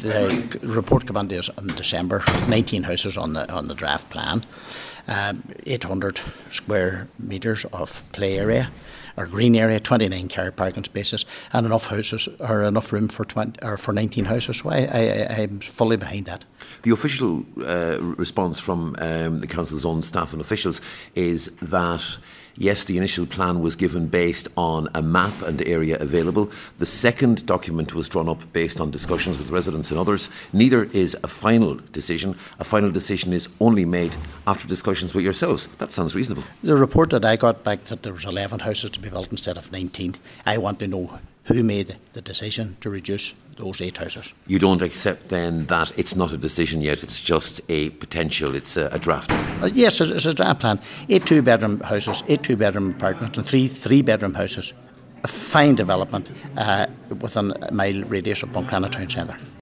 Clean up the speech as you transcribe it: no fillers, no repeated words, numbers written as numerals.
the report came into us in December with 19 houses on the draft plan, 800 square metres of play area or green area, 29 car parking spaces, and enough houses or enough room for 19 houses. So I'm fully behind that. The official response from the council's own staff and officials is that yes, the initial plan was given based on a map and area available. The second document was drawn up based on discussions with residents and others. Neither is a final decision. A final decision is only made after discussions with yourselves. That sounds reasonable. The report that I got back that there was 11 houses to be built instead of 19, I want to know who made the decision to reduce those 8 houses. You don't accept then that it's not a decision yet, it's just a potential, it's a draft? Yes, it's a draft plan. 8 2-bedroom houses, 8 2-bedroom apartments and 3 3-bedroom houses. A fine development within a mile radius of Buncrana Town Centre.